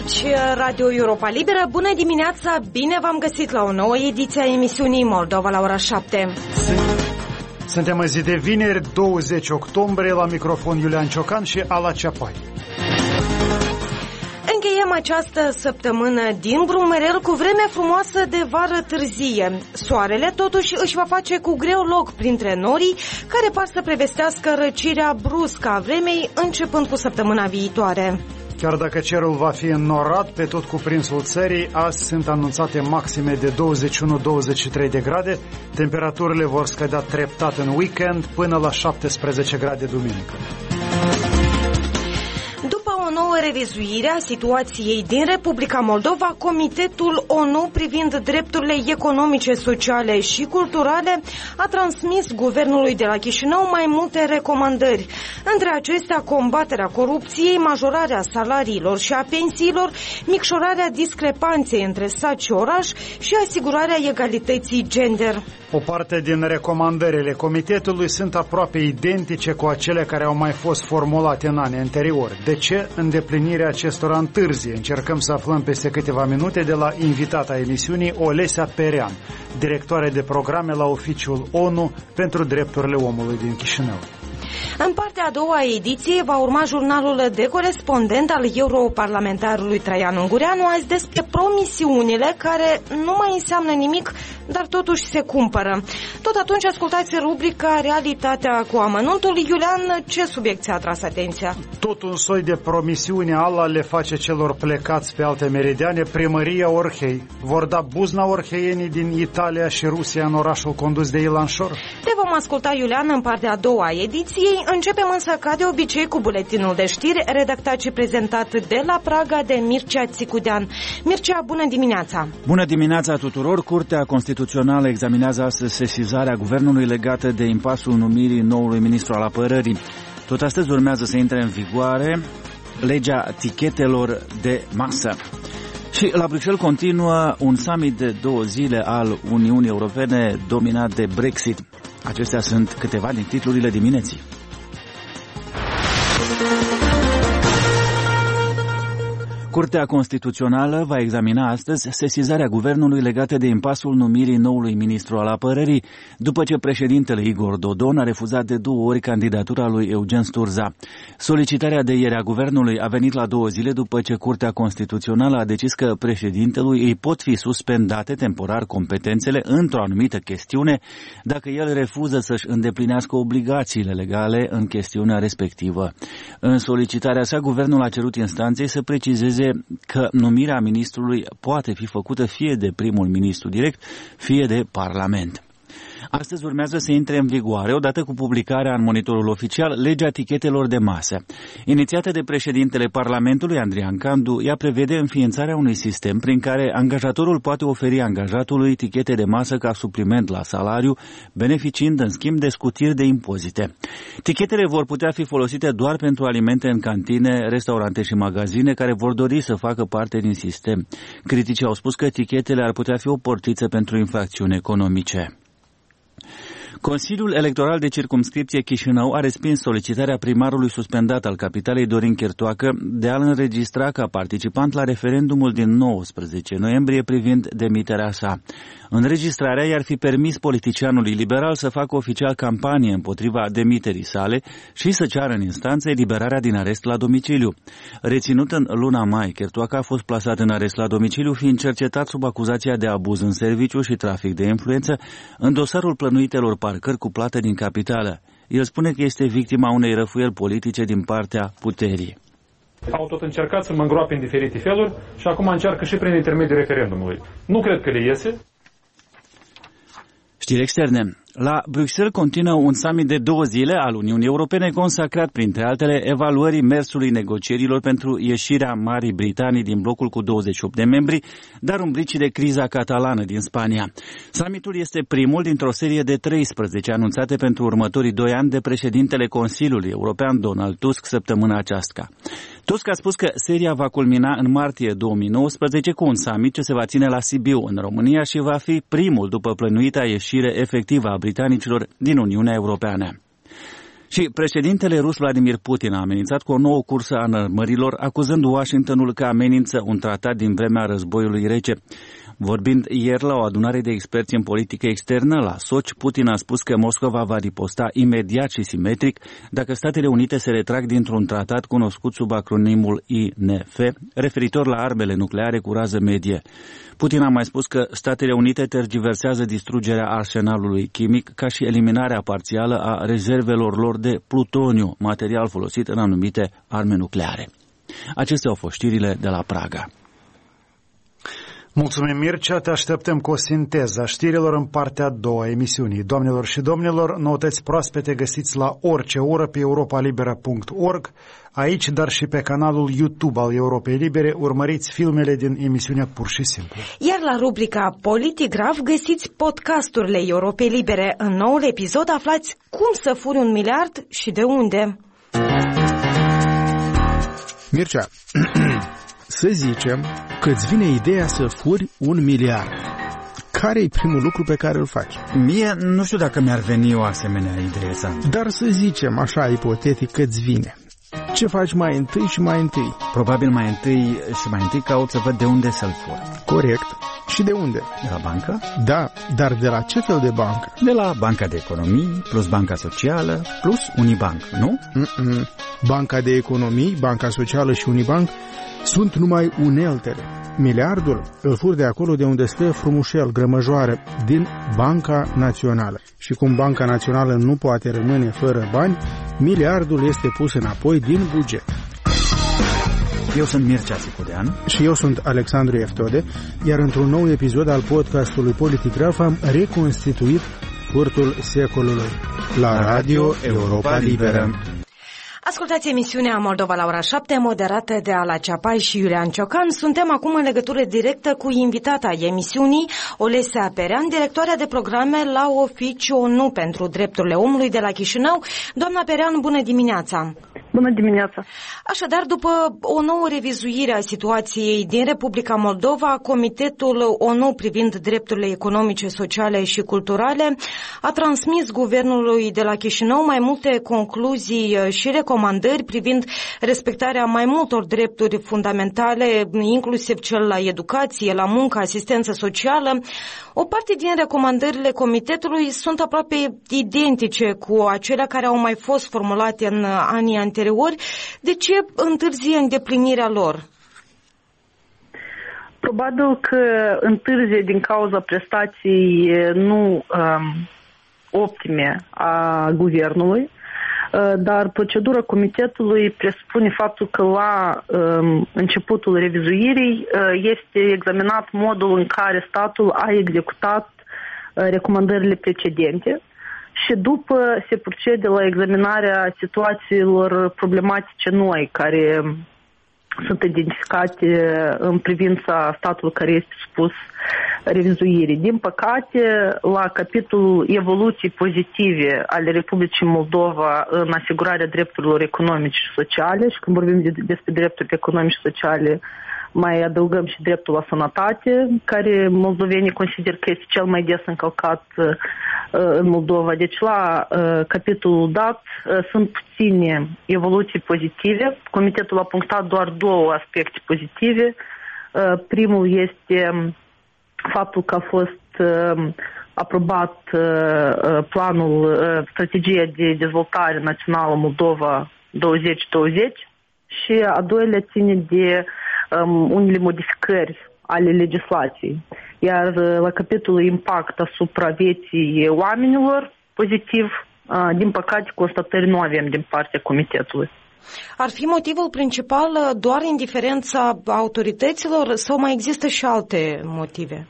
Aici Radio Europa Liberă. Bună dimineața, bine v-am găsit la o nouă ediție a emisiunii Moldova la ora 7. Suntem în zi de vineri, 20 octombrie, la microfon Iulian Ciocan și Ala Ceapai. Încheiem această săptămână din Brumerel cu vreme frumoasă de vară târzie. Soarele totuși își va face cu greu loc printre norii care par să prevestească răcirea bruscă a vremei începând cu săptămâna viitoare. Chiar dacă cerul va fi înnorat pe tot cuprinsul țării, azi sunt anunțate maxime de 21-23 de grade. Temperaturile vor scădea treptat în weekend până la 17 grade duminică. O nouă revizuire a situației din Republica Moldova, Comitetul ONU privind drepturile economice, sociale și culturale a transmis guvernului de la Chișinău mai multe recomandări. Între acestea, combaterea corupției, majorarea salariilor și a pensiilor, micșorarea discrepanței între sat și oraș și asigurarea egalității gender. O parte din recomandările comitetului sunt aproape identice cu acele care au mai fost formulate în anii anteriori. De ce îndeplinirea acestora întârzie? Încercăm să aflăm peste câteva minute de la invitata emisiunii, Olesea Perean, directoare de programe la Oficiul ONU pentru Drepturile Omului din Chișinău. În partea a doua a ediției va urma jurnalul de corespondent al europarlamentarului Traian Ungureanu, azi despre promisiunile care nu mai înseamnă nimic, dar totuși se cumpără. Tot atunci ascultați rubrica Realitatea cu amănuntul. Iulian, ce subiect ți-a atras atenția? Tot un soi de promisiune ala le face celor plecați pe alte meridiane primăria Orhei. Vor da buzna orheienii din Italia și Rusia în orașul condus de Ilan Șor? Te vom asculta, Iulian, în partea a doua a ediției. Începem însă ca de obicei cu buletinul de știri, redactat și prezentat de la Praga de Mircea Țicudean. Mircea, bună dimineața! Bună dimineața tuturor! Curtea Constituțională examinează astăzi sesizarea guvernului legată de impasul numirii noului ministru al apărării. Tot astăzi urmează să intre în vigoare legea tichetelor de masă. Și la Bruxelles continuă un summit de 2 zile al Uniunii Europene dominat de Brexit. Acestea sunt câteva din titlurile dimineții. Curtea Constituțională va examina astăzi sesizarea guvernului legată de impasul numirii noului ministru al apărării, după ce președintele Igor Dodon a refuzat de 2 ori candidatura lui Eugen Sturza. Solicitarea de ieri a guvernului a venit la 2 zile după ce Curtea Constituțională a decis că președintelui îi pot fi suspendate temporar competențele într-o anumită chestiune dacă el refuză să-și îndeplinească obligațiile legale în chestiunea respectivă. În solicitarea sa, guvernul a cerut instanței să precizeze că numirea ministrului poate fi făcută fie de primul ministru direct, fie de Parlament. Astăzi urmează să intre în vigoare, odată cu publicarea în monitorul oficial, legea tichetelor de masă. Inițiată de președintele Parlamentului, Andrian Candu, ea prevede înființarea unui sistem prin care angajatorul poate oferi angajatului tichete de masă ca supliment la salariu, beneficiind în schimb de scutiri de impozite. Tichetele vor putea fi folosite doar pentru alimente în cantine, restaurante și magazine care vor dori să facă parte din sistem. Criticii au spus că tichetele ar putea fi o portiță pentru infracțiuni economice. Consiliul Electoral de Circumscripție Chișinău a respins solicitarea primarului suspendat al capitalei Dorin Chirtoacă de a-l înregistra ca participant la referendumul din 19 noiembrie privind demiterea sa. Înregistrarea i-ar fi permis politicianului liberal să facă oficial campanie împotriva demiterii sale și să ceară în instanță eliberarea din arest la domiciliu. Reținut în luna mai, Chirtoacă a fost plasat în arest la domiciliu fiind cercetat sub acuzația de abuz în serviciu și trafic de influență în dosarul plănuitelor parcări cu plată din capitală. El spune că este victima unei răfuieli politice din partea puterii. Au tot încercat să mă îngroape în diferite feluri și acum încearcă și prin intermediul referendumului. Nu cred că le iese. Știri externe. La Bruxelles continuă un summit de 2 zile al Uniunii Europene consacrat, printre altele, evaluării mersului negocierilor pentru ieșirea Marii Britanii din blocul cu 28 de membri, dar umbricii de criza catalană din Spania. Summitul este primul dintr-o serie de 13 anunțate pentru următorii 2 ani de președintele Consiliului European Donald Tusk săptămâna aceasta. Tusk a spus că seria va culmina în martie 2019 cu un summit ce se va ține la Sibiu, în România, și va fi primul după plănuita ieșire efectivă a britanicilor din Uniunea Europeană. Și președintele rus Vladimir Putin a amenințat cu o nouă cursă a înarmărilor, acuzând Washingtonul că amenință un tratat din vremea războiului rece. Vorbind ieri la o adunare de experți în politică externă la Sochi, Putin a spus că Moscova va riposta imediat și simetric dacă Statele Unite se retrag dintr-un tratat cunoscut sub acronimul INF, referitor la armele nucleare cu rază medie. Putin a mai spus că Statele Unite tergiversează distrugerea arsenalului chimic ca și eliminarea parțială a rezervelor lor de plutoniu, material folosit în anumite arme nucleare. Acestea au fost știrile de la Praga. Mulțumim, Mircea, te așteptăm cu o sinteză a știrilor în partea a doua a emisiunii. Doamnelor și domnilor, noutăți proaspete găsiți la orice oră pe europalibera.org, aici, dar și pe canalul YouTube al Europei Libere, urmăriți filmele din emisiunea Pur și Simplu. Iar la rubrica Politigraf găsiți podcasturile Europei Libere. În noul episod aflați cum să furi 1 miliard și de unde. Mircea, să zicem că îți vine ideea să furi 1 miliard. Care e primul lucru pe care îl faci? Mie nu știu dacă mi-ar veni o asemenea idee, Sandu. Dar să zicem, așa ipotetic, că îți vine. Ce faci mai întâi și mai întâi? Probabil mai întâi caut să văd de unde să-l fur. Corect. Și de unde? De la bancă? Da, dar de la ce fel de bancă? De la Banca de Economii, plus Banca Socială, plus Unibank, nu? Banca de Economii, Banca Socială și Unibank sunt numai uneltele. Miliardul îl fur de acolo de unde stă frumușel, grămăjoară, din Banca Națională. Și cum Banca Națională nu poate rămâne fără bani, miliardul este pus înapoi din buget. Eu sunt Mircea Sicudean. Și eu sunt Alexandru Eftode, iar într-un nou episod al podcastului Politigraf am reconstituit furtul secolului. La Radio Europa Liberă. Ascultați emisiunea Moldova la ora 7, moderată de Ala Ceapai și Iulian Ciocan. Suntem acum în legătură directă cu invitata emisiunii, Olesea Perean, directoarea de programe la Oficiul ONU pentru Drepturile Omului de la Chișinău. Doamna Perean, bună dimineața! Bună dimineața! Așadar, după o nouă revizuire a situației din Republica Moldova, Comitetul ONU privind drepturile economice, sociale și culturale a transmis guvernului de la Chișinău mai multe concluzii și recomandări privind respectarea mai multor drepturi fundamentale, inclusiv cel la educație, la muncă, asistență socială. O parte din recomandările comitetului sunt aproape identice cu acelea care au mai fost formulate în anii anteriori. De ce întârzie îndeplinirea lor? Probabil că întârzie din cauza prestației nu optime a guvernului, dar procedura comitetului presupune faptul că la începutul revizuirii este examinat modul în care statul a executat recomandările precedente și după se procede la examinarea situațiilor problematice noi care sunt identificate în privința statului care este supus revizuirii. Din păcate, la capitolul evoluții pozitive ale Republicii Moldova în asigurarea drepturilor economice și sociale, și când vorbim despre drepturi economice și sociale, mai adăugăm și dreptul la sănătate, care moldovenii consider că este cel mai des încălcat în Moldova. Deci la capitolul dat sunt puține evoluții pozitive. Comitetul a punctat doar 2 aspecte pozitive. Primul este faptul că a fost aprobat planul, strategia de dezvoltare națională Moldova 2020 și a doilea ține de unele modificări ale legislației. Iar la capitolul impact asupra vieții oamenilor pozitiv, din păcate, constatări nu avem din partea comitetului. Ar fi motivul principal doar indiferența autorităților sau mai există și alte motive?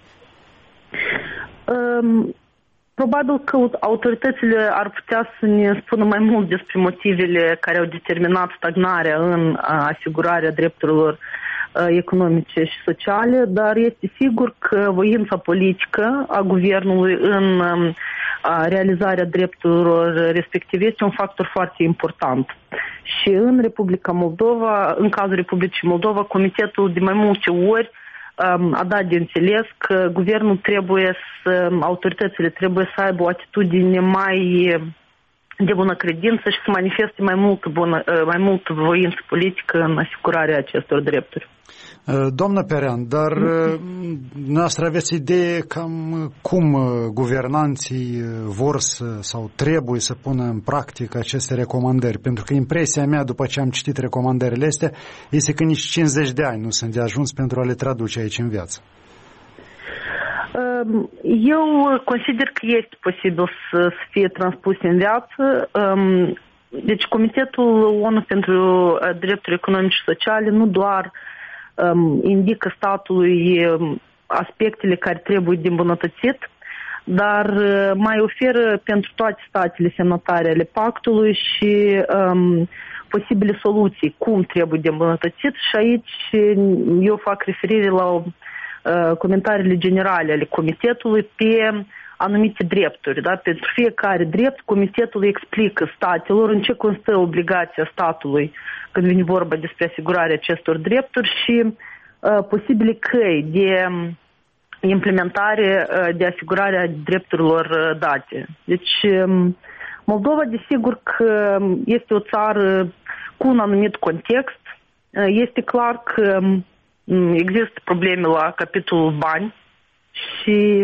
Probabil că autoritățile ar putea să ne spună mai mult despre motivele care au determinat stagnarea în asigurarea drepturilor economice și sociale, dar este sigur că voința politică a guvernului în realizarea drepturilor respective este un factor foarte important. Și în Republica Moldova, în cazul Republicii Moldova, Comitetul de mai multe ori a dat de înțeles că guvernul autoritățile trebuie să aibă o atitudine mai de bună credință și să manifeste mai mult voință politică în asigurarea acestor drepturi. Doamnă Perean, dar noastră aveți idee cam cum guvernanții vor sau trebuie să pună în practică aceste recomandări? Pentru că impresia mea, după ce am citit recomandările astea, este că nici 50 de ani nu sunt de ajuns pentru a le traduce aici în viață. Eu consider că este posibil să fie transpuse în viață. Deci Comitetul ONU pentru Drepturi Economice și Sociale nu doar indică statului aspectele care trebuie de îmbunătățit, dar mai oferă pentru toate statele semnatare ale pactului și posibile soluții, cum trebuie de îmbunătățit. Și aici eu fac referire la comentariile generale ale Comitetului pe anumite drepturi. Da? Pentru fiecare drept, Comitetul explică statelor în ce constă obligația statului când vine vorba despre asigurarea acestor drepturi și posibile căi de implementare, de asigurare a drepturilor date. Deci Moldova, desigur că este o țară cu un anumit context. Este clar că există probleme la capitolul bani și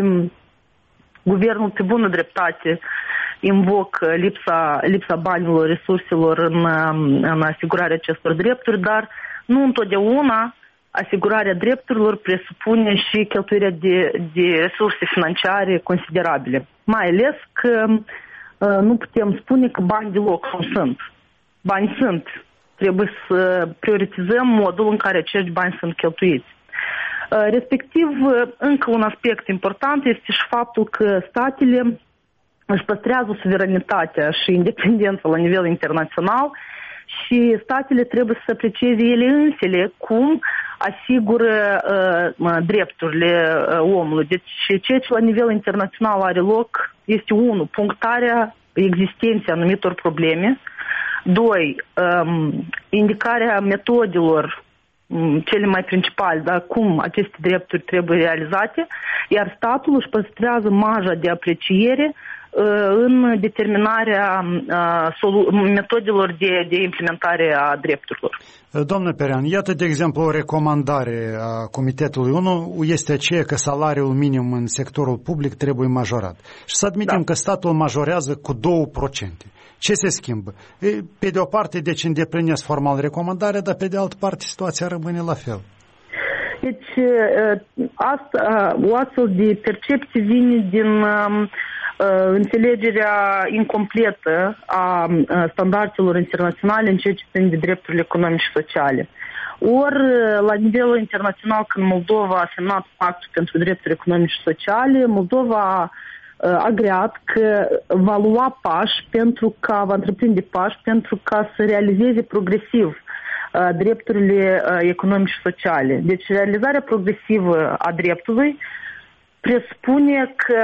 guvernul pe bună dreptate invocă lipsa banilor, resurselor în asigurarea acestor drepturi, dar nu întotdeauna asigurarea drepturilor presupune și cheltuirea de resurse financiare considerabile. Mai ales că nu putem spune că bani deloc nu sunt. Bani sunt. Trebuie să prioritizăm modul în care acești bani sunt cheltuiți. Respectiv, încă un aspect important este și faptul că statele își păstrează suveranitatea și independența la nivel internațional și statele trebuie să aprecieze ele însele cum asigură drepturile omului. Deci ceea ce la nivel internațional are loc este 1. Punctarea existenței anumitor probleme, 2. Indicarea metodelor cele mai principale, da, cum aceste drepturi trebuie realizate, iar statul își păstrează marja de apreciere în determinarea metodelor de implementare a drepturilor. Doamnă Perean, iată de exemplu o recomandare a Comitetului 1 este aceea că salariul minim în sectorul public trebuie majorat. Și să admitem că statul majorează cu 2%. Ce se schimbă? Pe de o parte, deci îndeplinesc formal recomandarea, dar pe de altă parte situația rămâne la fel. Deci o astfel de percepție vine din înțelegerea incompletă a standardelor internaționale în ceea ce ține de drepturile economice și sociale. Ori, la nivel internațional, când Moldova a semnat Pactul pentru Drepturi Economice și Sociale, Moldova a agreat că va lua pași va întreprinde pași pentru ca să realizeze progresiv drepturile economice și sociale. Deci, realizarea progresivă a dreptului presupune că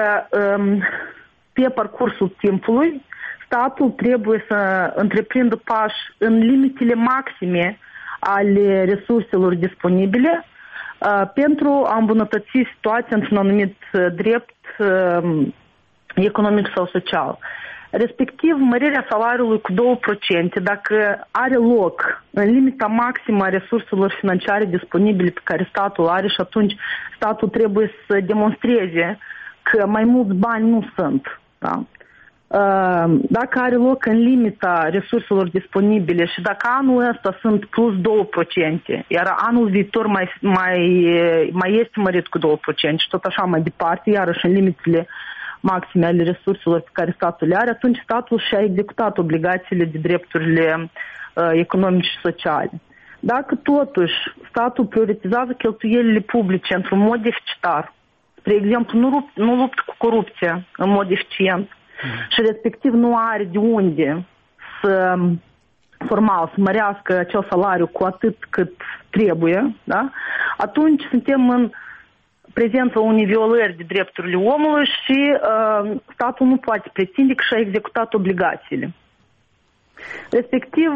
pe parcursul timpului statul trebuie să întreprindă pași în limitele maxime ale resurselor disponibile pentru a îmbunătăți situația într-un anumit drept economic sau social. Respectiv, mărirea salariului cu 2%, dacă are loc în limita maximă a resurselor financiare disponibile pe care statul are și atunci statul trebuie să demonstreze că mai mulți bani nu sunt. Da? Dacă are loc în limita resurselor disponibile și dacă anul ăsta sunt plus 2%, iar anul viitor mai este mărit cu 2% și tot așa mai departe, iarăși în limitele maxime ale resurselor pe care statul le are, atunci statul și-a executat obligațiile de drepturile economice și sociale. Dacă totuși statul prioritizează cheltuielile publice într-un mod deficitar, spre exemplu, nu luptă cu corupția în mod eficient și respectiv nu are de unde să mărească acel salariu cu atât cât trebuie, da? Atunci suntem în prezența unei violări de drepturile omului și statul nu poate pretinde că și-a executat obligațiile. Respectiv,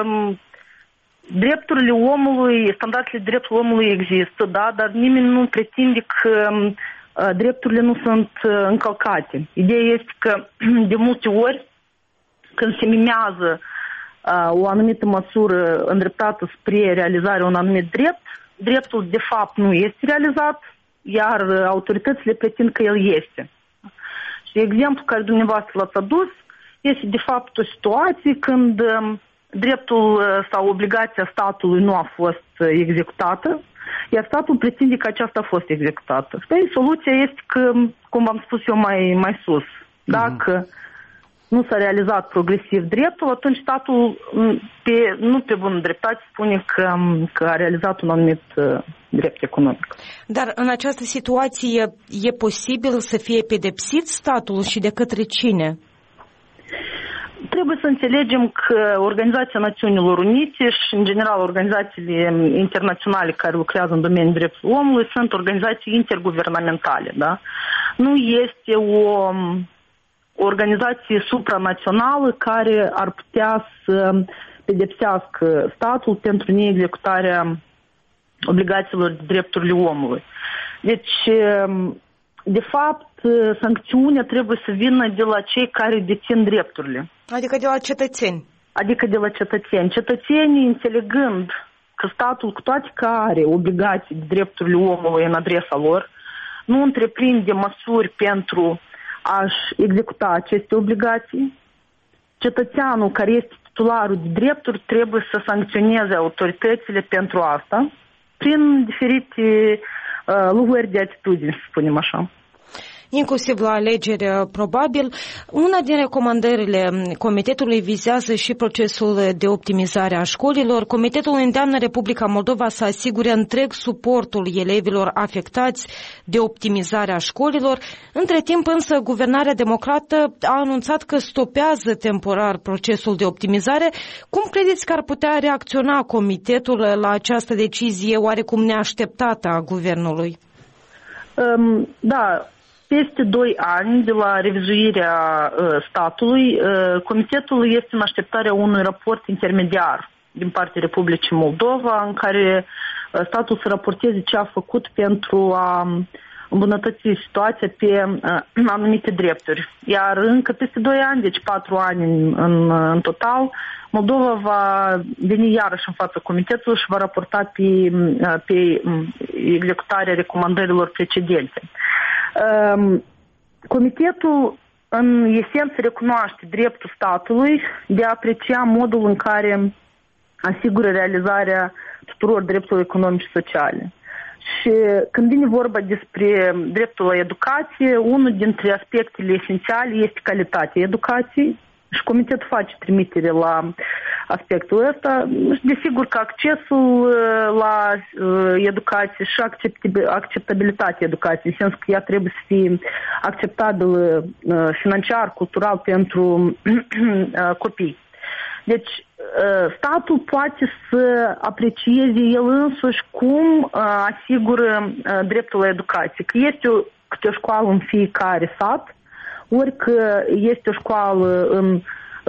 drepturile omului, standardele drepturilor omului există, da, dar nimeni nu pretinde că drepturile nu sunt încălcate. Ideea este că de multe ori când se mimează o anumită măsură îndreptată spre realizarea unui anumit drept, dreptul de fapt nu este realizat, iar autoritățile pretind că el este. Și exemplu care dumneavoastră l-ați adus este de fapt o situație când dreptul sau obligația statului nu a fost executată, iar statul pretinde că aceasta a fost executată. Și soluția este că, cum v-am spus eu mai sus, dacă nu s-a realizat progresiv dreptul, atunci statul nu pe bună dreptate spune că a realizat un anumit drept economic. Dar în această situație e posibil să fie pedepsit statul și de către cine? Trebuie să înțelegem că Organizația Națiunilor Unite și, în general, organizațiile internaționale care lucrează în domeniul drepturilor omului sunt organizații interguvernamentale. Da? Nu este o organizație supranațională care ar putea să pedepsească statul pentru neexecutarea obligațiilor de drepturile omului. Deci, de fapt, sancțiunea trebuie să vină de la cei care dețin drepturile. Adică de la cetățeni. Adică de la cetățeni. Cetățenii, înțelegând că statul, cu toate că are obligații de drepturile omului în adresa lor, nu întreprinde măsuri pentru a-și executa aceste obligații, cetățeanul care este titularul de drepturi trebuie să sancționeze autoritățile pentru asta, prin diferite lucruri de atitudini, să spunem așa. Inclusiv la alegeri, probabil. Una din recomandările Comitetului vizează și procesul de optimizare a școlilor. Comitetul îndeamnă Republica Moldova să asigure întreg suportul elevilor afectați de optimizarea școlilor. Între timp, însă, Guvernarea Democrată a anunțat că stopează temporar procesul de optimizare. Cum credeți că ar putea reacționa Comitetul la această decizie oarecum neașteptată a Guvernului? Da. Peste 2 ani de la revizuirea statului, Comitetul este în așteptarea unui raport intermediar din partea Republicii Moldova, în care statul să raporteze ce a făcut pentru a îmbunătăți situația pe anumite drepturi. Iar încă peste 2 ani, deci 4 ani în total, Moldova va veni iarăși în fața Comitetului și va raporta pe executarea recomandărilor precedente. Comitetul, în esență, recunoaște dreptul statului de a aprecia modul în care asigură realizarea tuturor drepturilor economice și sociale. Și când vine vorba despre dreptul la educație, unul dintre aspectele esențiale este calitatea educației și Comitetul face trimitere la aspectul ăsta. Desigur că accesul la educație și acceptabilitatea educației, în sens că ea trebuie să fie acceptabilă financiar, cultural pentru copii. Deci, statul poate să aprecieze el însuși cum asigură dreptul la educație. Că este câte o școală în fiecare sat, ori că este o școală în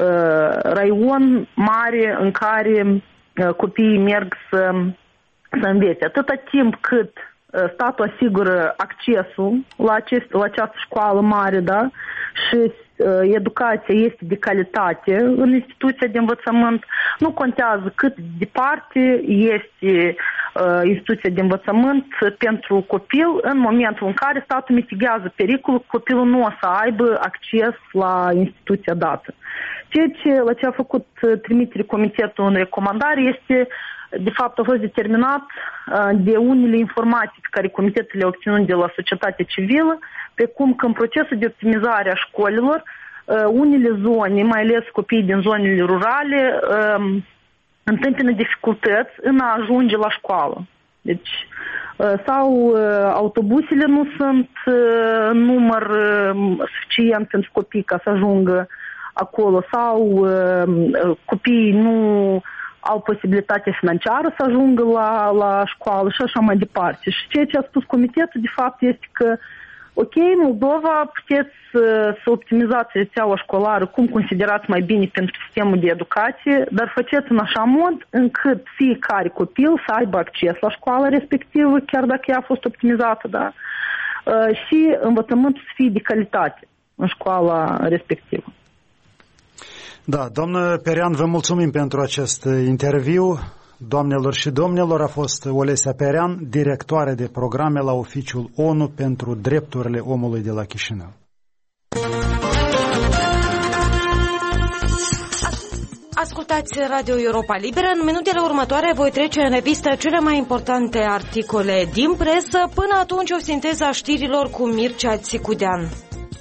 raion mare în care copiii merg să învețe. Atâta timp cât statul asigură accesul la această școală mare, da, și educația este de calitate în instituția de învățământ, nu contează cât de departe este instituția de învățământ pentru copil, în momentul în care statul mitigează pericolul, copilul nu o să aibă acces la instituția dată. Ceea ce la ce a făcut trimitere Comitetul în recomandare este, de fapt, a fost determinat de unele informații pe care Comitetul le-a obținut de la societatea civilă, precum că în procesul de optimizare a școlilor, unele zone, mai ales copiii din zonele rurale, întâmpină dificultăți în a ajunge la școală. Deci, sau autobuzele nu sunt în număr suficient pentru copii ca să ajungă acolo, sau copiii nu au posibilitatea financiară să ajungă la școală și așa mai departe. Și ceea ce a spus Comitetul, de fapt, este că ok, Moldova, puteți să optimizați rețeaua școlară cum considerați mai bine pentru sistemul de educație, dar faceți în așa mod încât fiecare copil să aibă acces la școala respectivă, chiar dacă ea a fost optimizată, da? Și învățământul să fie de calitate în școala respectivă. Da, doamnă Perean, vă mulțumim pentru acest interviu. Doamnelor și domnilor, a fost Olesea Perean, directoare de programe la Oficiul ONU pentru Drepturile Omului de la Chișinău. Ascultați Radio Europa Liberă. În minutele următoare voi trece în revistă cele mai importante articole din presă. Până atunci, o sinteză a știrilor cu Mircea Țicudean.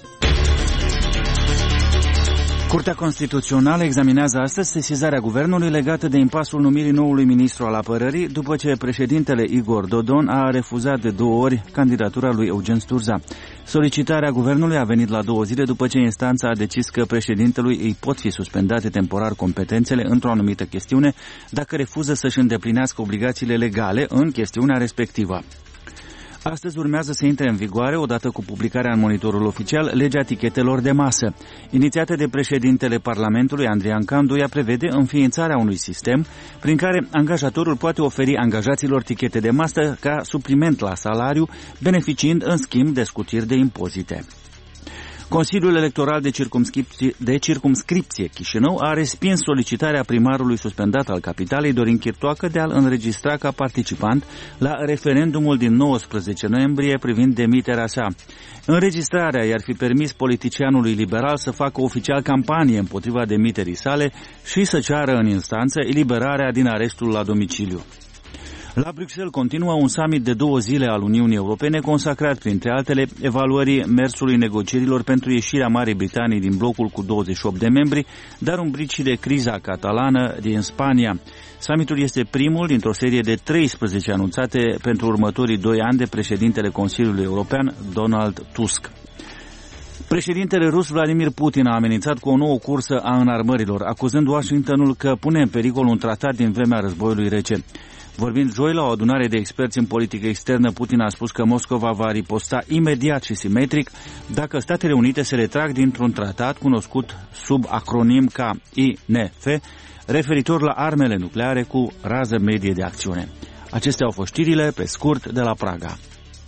Curtea Constituțională examinează astăzi sesizarea guvernului legată de impasul numirii noului ministru al apărării, după ce președintele Igor Dodon a refuzat de 2 ori candidatura lui Eugen Sturza. Solicitarea guvernului a venit la 2 zile după ce instanța a decis că președintelui îi pot fi suspendate temporar competențele într-o anumită chestiune dacă refuză să-și îndeplinească obligațiile legale în chestiunea respectivă. Astăzi urmează să intre în vigoare, odată cu publicarea în Monitorul Oficial, legea tichetelor de masă. Inițiată de președintele Parlamentului, Andrian Candu, ea prevede înființarea unui sistem prin care angajatorul poate oferi angajaților tichete de masă ca supliment la salariu, beneficiind în schimb de scutiri de impozite. Consiliul Electoral de Circumscripție Chișinău a respins solicitarea primarului suspendat al capitalei, Dorin Chirtoacă, de a-l înregistra ca participant la referendumul din 19 noiembrie privind demiterea sa. Înregistrarea i-ar fi permis politicianului liberal să facă oficial campanie împotriva demiterii sale și să ceară în instanță eliberarea din arestul la domiciliu. La Bruxelles continuă un summit de 2 zile al Uniunii Europene consacrat, printre altele, evaluării mersului negocierilor pentru ieșirea Marii Britanii din blocul cu 28 de membri, dar umbrit și de criza catalană din Spania. Summitul este primul dintr-o serie de 13 anunțate pentru următorii 2 ani de președintele Consiliului European, Donald Tusk. Președintele rus Vladimir Putin a amenințat cu o nouă cursă a înarmărilor, acuzând Washingtonul că pune în pericol un tratat din vremea războiului rece. Vorbind joi la o adunare de experți în politică externă, Putin a spus că Moscova va riposta imediat și simetric dacă Statele Unite se retrag dintr-un tratat cunoscut sub acronim ca INF, referitor la armele nucleare cu rază medie de acțiune. Acestea au fost știrile pe scurt de la Praga.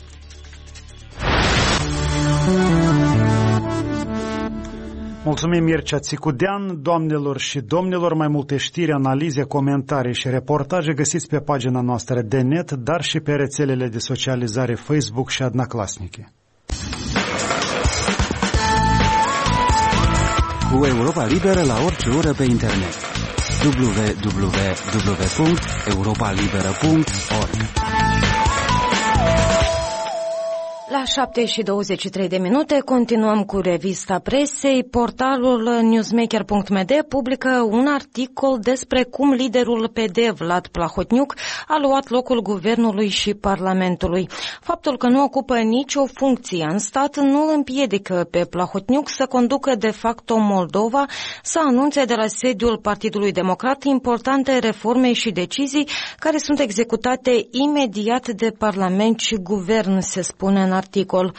Mulțumim, Mircea Țicudean. Doamnelor și domnilor, mai multe știri, analize, comentarii și reportaje găsiți pe pagina noastră de net, dar și pe rețelele de socializare Facebook și Одноклассники. Cu Europa Liberă la orice oră pe internet. www.europalibera.org. La 7:23 continuăm cu revista presei. Portalul newsmaker.md publică un articol despre cum liderul PD, Vlad Plahotniuc, a luat locul guvernului și Parlamentului. Faptul că nu ocupă nicio funcție în stat nu îl împiedică pe Plahotniuc să conducă de facto Moldova, să anunțe de la sediul Partidului Democrat importante reforme și decizii care sunt executate imediat de Parlament și Guvern, se spune în articol.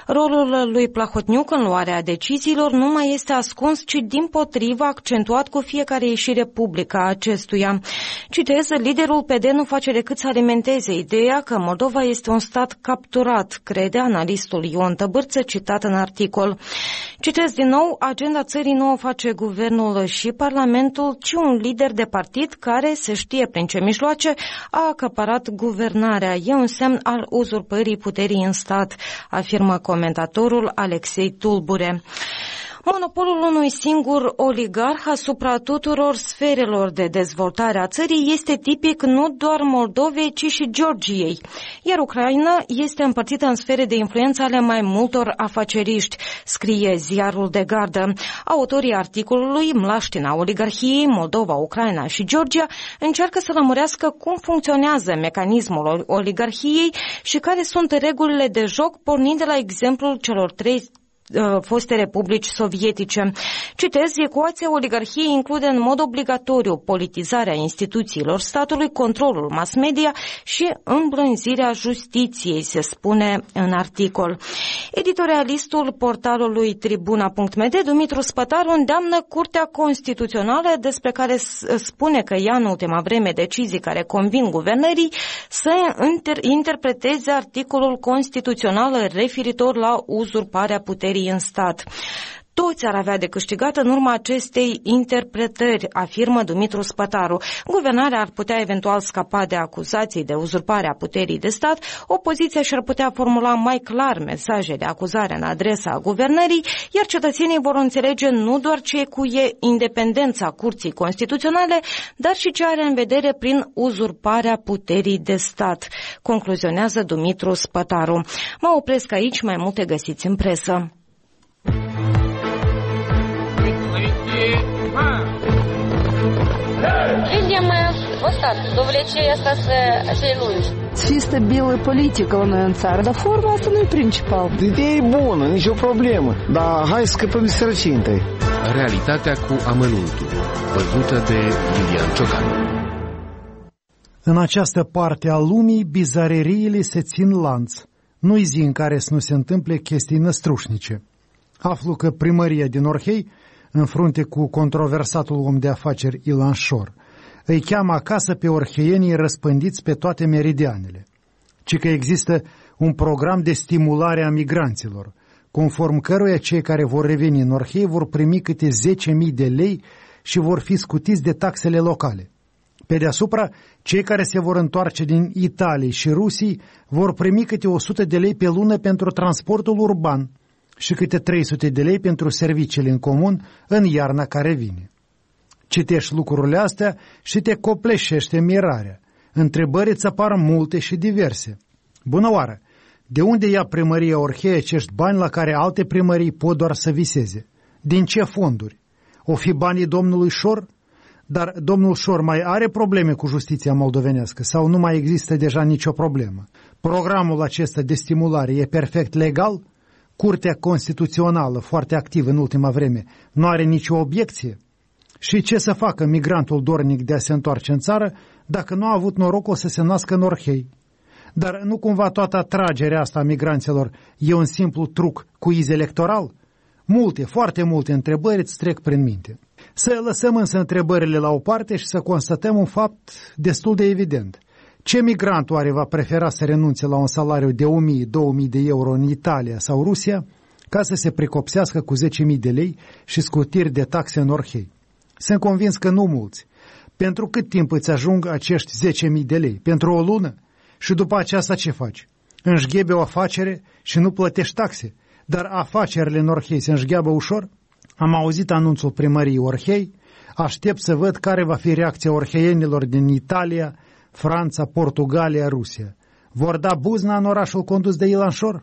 Rolul lui Plahotniuc în luarea deciziilor nu mai este ascuns, ci dimpotrivă accentuat cu fiecare ieșire publică a acestuia. Citez, liderul PD nu face decât să alimenteze ideea că Moldova este un stat capturat, crede analistul Ion Tăbârță, citat în articol. Citez din nou, agenda țării nu o face guvernul și Parlamentul, ci un lider de partid care, se știe prin ce mijloace, a acaparat guvernarea. E un semn al uzurpării puterii în stat, afirmă comentatorul Alexei Tulbure. Monopolul unui singur oligarh asupra tuturor sferelor de dezvoltare a țării este tipic nu doar Moldovei, ci și Georgiei, iar Ucraina este împărțită în sfere de influență ale mai multor afaceriști, scrie ziarul de gardă. Autorii articolului, mlaștina oligarhiei, Moldova, Ucraina și Georgia, încearcă să lămurească cum funcționează mecanismul oligarhiei și care sunt regulile de joc, pornind de la exemplul celor 3 foste republici sovietice. Citez, ecuația oligarhiei include în mod obligatoriu politizarea instituțiilor statului, controlul mass media și îmblânzirea justiției, se spune în articol. Editorialistul portalului Tribuna.md, Dumitru Spătaru, îndeamnă Curtea Constituțională, despre care spune că ia în ultima vreme decizii care convin guvernării, să interpreteze articolul constituțional referitor la uzurparea puterii în stat. Toți ar avea de câștigat în urma acestei interpretări, afirmă Dumitru Spătaru. Guvernarea ar putea eventual scapa de acuzații de uzurpare a puterii de stat, opoziția și-ar putea formula mai clar mesaje de acuzare în adresa guvernării, iar cetățenii vor înțelege nu doar ce cuie independența Curții Constituționale, dar și ce are în vedere prin uzurparea puterii de stat, concluzionează Dumitru Spătaru. Mă opresc aici, mai multe găsiți în presă. Видимо, вот так, до увлечения своей луни. Чисто белая политика în țară, dar forma asta nu e principal. Ideea e bună, nicio problemă, dar hai să scăpăm de sărăcie întâi. Realitatea cu amănuntul, văzută de Iulian Ciocan. În această parte a lumii, bizareriile se țin lanț. Nu-i zi în care să nu se întâmple chestii năstrușnice. Aflu că primăria din Orhei, în frunte cu controversatul om de afaceri Ilan Șor, îi cheamă acasă pe orheienii răspândiți pe toate meridianele, ci că există un program de stimulare a migranților, conform căruia cei care vor reveni în Orhei vor primi câte 10.000 de lei și vor fi scutiți de taxele locale. Pe deasupra, cei care se vor întoarce din Italia și Rusii vor primi câte 100 de lei pe lună pentru transportul urban și câte 300 de lei pentru serviciile în comun în iarna care vine. Citești lucrurile astea și te copleșește mirarea. Întrebări îți apar multe și diverse. Bună oară! De unde ia primăria Orhei acești bani la care alte primării pot doar să viseze? Din ce fonduri? O fi banii domnului Șor? Dar domnul Șor mai are probleme cu justiția moldovenească sau nu mai există deja nicio problemă? Programul acesta de stimulare e perfect legal? Curtea Constituțională, foarte activă în ultima vreme, nu are nicio obiecție? Și ce să facă migrantul dornic de a se întoarce în țară dacă nu a avut norocul să se nască în Orhei? Dar nu cumva toată atragerea asta a migranților e un simplu truc cu iz electoral? Multe, foarte multe întrebări îți trec prin minte. Să lăsăm însă întrebările la o parte și să constatăm un fapt destul de evident. Ce migrant oare va prefera să renunțe la un salariu de 1.000-2.000 de euro în Italia sau Rusia ca să se precopsească cu 10.000 de lei și scutiri de taxe în Orhei? Sunt convins că nu mulți. Pentru cât timp îți ajung acești 10.000 de lei? Pentru o lună? Și după aceasta ce faci? Înșghebe o afacere și nu plătești taxe? Dar afacerile în Orhei se înșgheabă ușor? Am auzit anunțul primăriei Orhei, aștept să văd care va fi reacția orheienilor din Italia, Franța, Portugalia, Rusia. Vor da buzna în orașul condus de Ilan Șor?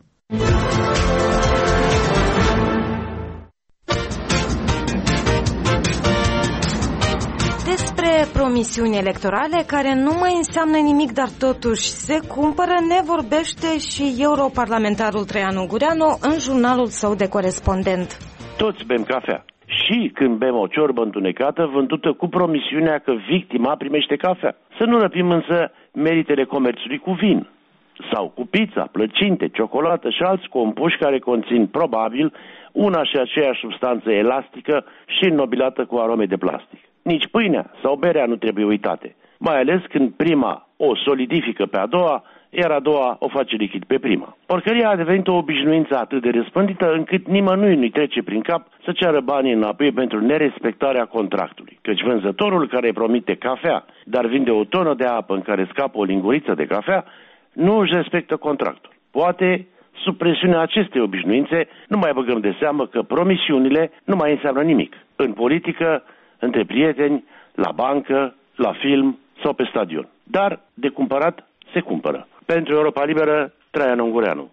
Despre promisiuni electorale care nu mai înseamnă nimic, dar totuși se cumpără, ne vorbește și europarlamentarul Traian Ungureanu în jurnalul său de corespondent. Toți bem cafea. Și când bem o ciorbă întunecată vândută cu promisiunea că victima primește cafea. Să nu răpim însă meritele comerțului cu vin sau cu pizza, plăcinte, ciocolată și alți compuși care conțin probabil una și aceeași substanță elastică și înnobilată cu arome de plastic. Nici pâinea sau berea nu trebuie uitate, mai ales când prima o solidifică pe a doua, iar a doua o face lichid pe prima. Porcăria a devenit o obișnuință atât de răspândită încât nimănui nu-i trece prin cap să ceară banii înapoi pentru nerespectarea contractului. Căci vânzătorul care promite cafea, dar vinde o tonă de apă în care scapă o linguriță de cafea, nu își respectă contractul. Poate, sub presiunea acestei obișnuințe, nu mai băgăm de seamă că promisiunile nu mai înseamnă nimic. În politică, între prieteni, la bancă, la film sau pe stadion. Dar de cumpărat se cumpără. Pentru Europa Liberă, Traian Ungureanu.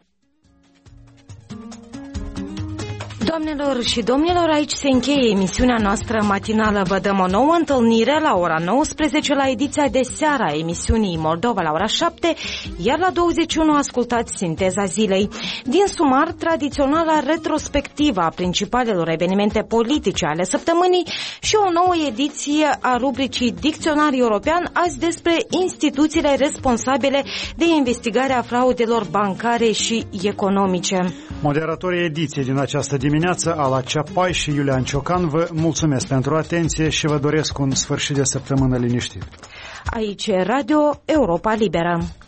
Doamnelor și domnilor, aici se încheie emisiunea noastră matinală. Vă dăm o nouă întâlnire la ora 19 la ediția de seară a emisiunii Moldova la ora 7, iar la 21 ascultați Sinteza Zilei. Din sumar, tradiționala retrospectivă a principalelor evenimente politice ale săptămânii și o nouă ediție a rubricii Dicționar European, azi despre instituțiile responsabile de investigare a fraudelor bancare și economice. Moderatorii ediției din această dimineață, Ala Ceapai și Iulian Ciocan, vă mulțumesc pentru atenție și vă doresc un sfârșit de săptămână liniștit. Aici e Radio Europa Liberă.